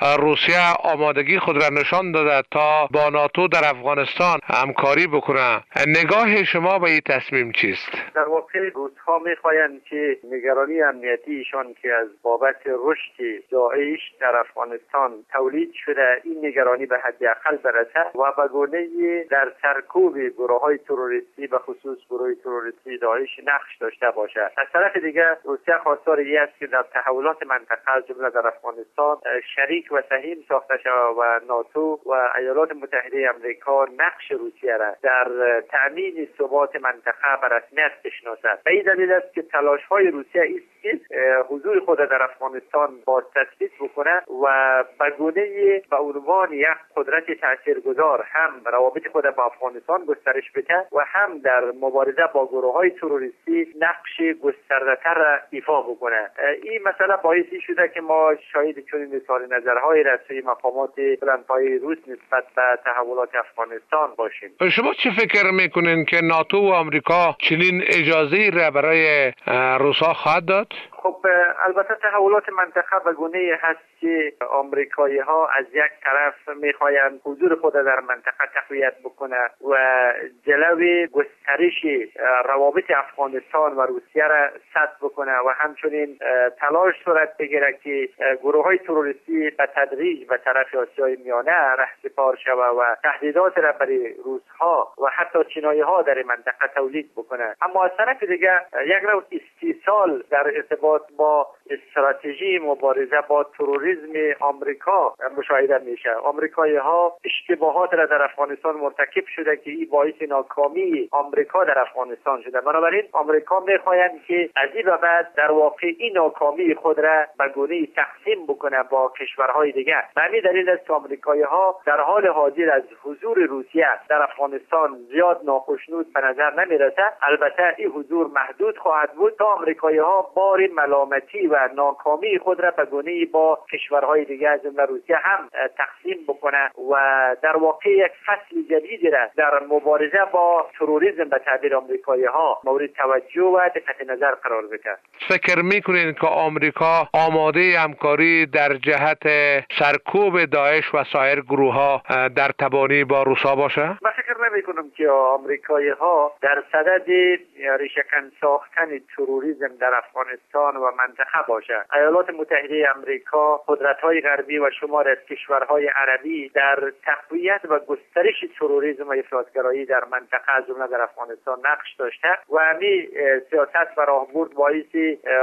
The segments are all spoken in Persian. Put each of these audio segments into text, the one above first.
روسیه آمادگی خود را نشان داده تا با ناتو در افغانستان همکاری بکنه. نگاه شما به این تصمیم چیست؟ در واقع روس‌ها می‌خواهند که نگرانی امنیتیشان که از بابت رشد داعش در افغانستان تولید شده، این نگرانی به حداقل برسد و به گونه‌ای در سرکوب گروه‌های تروریستی به خصوص گروه تروریستی داعش نقش داشته باشد. از طرف دیگر روسیه خواستار این است که در تحولات منطقه از جمله در افغانستان شریک و سهیم ساخته شود و ناتو و ایالات متحده آمریکا نقش روسیه را در تأمین ثبات منطقه به رسمیت بشناسد. به این دلیل است که تلاش‌های روسیه است که حضور خود در افغانستان باز تثبیت بکنه و به گونه‌ای به عنوان یک قدرت تاثیرگذار هم روابط خود با افغانستان گسترش بده و هم در مبارزه با گروه‌های تروریستی نقش گسترده‌تر را ایفا بکنه. این مسئله باعثی شده که ما شاهد چنین اظهار نظرهای را توی مقامات بلندپایه روس نسبت به تحولات افغانستان باشیم. شما چه فکر میکنین که ناتو و آمریکا چنین اجازه را برای روس‌ها خواهد داد؟ خب البته تحولات منطقه به گونه‌ای هست که آمریکایی‌ها از یک طرف می‌خواهند حضور خود در منطقه تقویت بکنه و جلوی گسترش روابط افغانستان و روسیه را سد بکنه و همچنین تلاش صورت بگیره که گروه‌های تروریستی به تدریج به طرف آسیای میانه رهسپار شود و تهدیدات را برای روس‌ها و حتی چینایی‌ها در منطقه تولید بکنه. اما از طرف دیگر یک نوع استیصال در ارتباط با استراتژی مبارزه با تروریسم آمریکا مشاهده میشه. آمریکایی‌ها اشتباهات را در افغانستان مرتکب شده که این باعث ناکامی آمریکا در افغانستان شده. بنابراین آمریکا میخواهند که از این به بعد در واقع این ناکامی خود را به گونه‌ای تقسیم بکنه با کشورهای دیگر. به همین دلیل است که آمریکایی‌ها در حال حاضر از حضور روسیه در افغانستان زیاد ناخشنود به نظر نمیرسه. البته این حضور محدود خواهد بود تا آمریکایی‌ها بار ملامتی و ناکامی خود را به گونه‌ای با کشورهای دیگر از جمله روسیه هم تقسیم بکنه و در واقع یک فصل جدیدی را در مبارزه با تروریسم به تعبیر آمریکایی‌ها مورد توجه و دقت نظر قرار بده. فکر می‌کنید که آمریکا آماده همکاری در جهت سرکوب داعش و سایر گروه‌ها در تبانی با روس‌ها باشه؟ من فکر نمی‌کنم که آمریکایی‌ها در صدد ریشه‌کن ساختن تروریسم در افغانستان و منطقه باشه. ایالات متحده آمریکا، قدرت‌های غربی و شمار از کشورهای عربی در تقویت و گسترش تروریسم و افراطگرایی در منطقه از جمله در افغانستان نقش داشته و همین سیاست و راهبرد باعث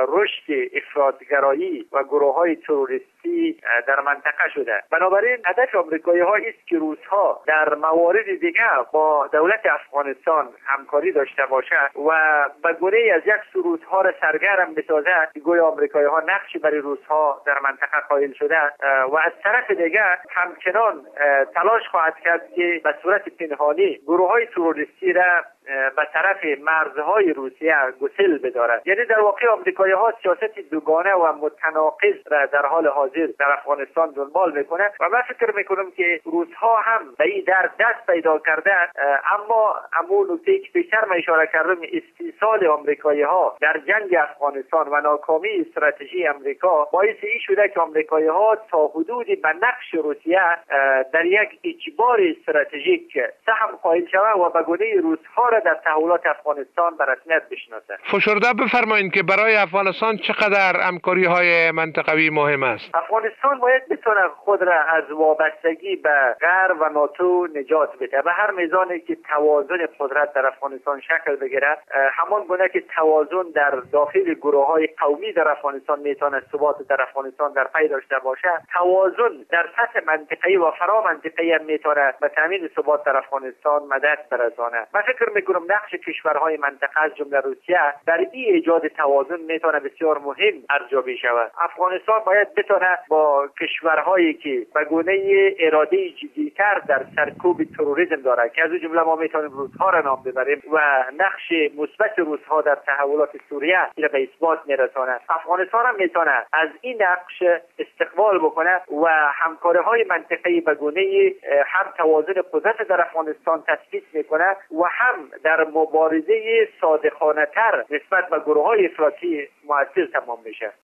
رشد افراطگرایی و گروه‌های تروریستی در منطقه شده. بنابراین هدف آمریکایی‌ها است که روس‌ها در موارد دیگر با دولت افغانستان همکاری داشته باشد و به گونه‌ای از یک سرودها را سرگرم بسازد که گویا آمریکایی‌ها نقشی برای روس‌ها در منطقه قائل شده و از طرف دیگر همچنان تلاش خواهد کرد که به صورت پنهانی گروه‌های تروریستی را به طرف مرزهای روسیه گسل بدارد. یعنی در واقع آمریکایی‌ها سیاست دوگانه و متناقض را در حال حاضر در افغانستان دنبال میکنند و من فکر میکنم که روس‌ها هم به این در دست پیدا کردن، اما همون نکته که پیشتر من اشاره کردم استیصال آمریکایی‌ها در جنگ افغانستان و ناکامی استراتژی آمریکا باعث این شده که آمریکایی‌ها تا حدودی به نقش روسیه در یک اجبار استراتژیک سهم قائل شوند و به گونه روس‌ها را در تحولات افغانستان به رسمیت بشناسند. فشرده بفرمایید که برای افغانستان چقدر همکاری‌های منطقوی مهم است؟ افغانستان باید بتونه خود را از وابستگی به غرب و ناتو نجات بده. به هر میزانی که توازن قدرت در افغانستان شکل بگیرد، همان گونه که توازن در داخل گروه‌های قومی در افغانستان میتونه ثبات در افغانستان در پی داشته باشد، توازن در سطح منطقه‌ای و فرا منطقه‌ای هم میتونه به تامین ثبات در افغانستان مدد برساند. من فکر میکنم نقش کشورهای منطقه از جمله روسیه در این ایجاد توازن میتونه بسیار مهم ارزیابی شود. افغانستان باید بتونه با کشورهایی که به گونه اراده جدی‌تر در سرکوب تروریسم دارند که از این جمله ما میتونیم روس‌ها را نام ببریم و نقش مثبت روس‌ها در تحولات سوریه را به اثبات میرساند، افغانستان هم میتونه از این نقش استقبال بکنه و همکاری‌های منطقه‌ای به گونه هم توازن قدرت در افغانستان تثبیت میکنه و هم در مبارزه صادقانه‌تر نسبت به گروه‌های افراطی مؤثر تمام میشه.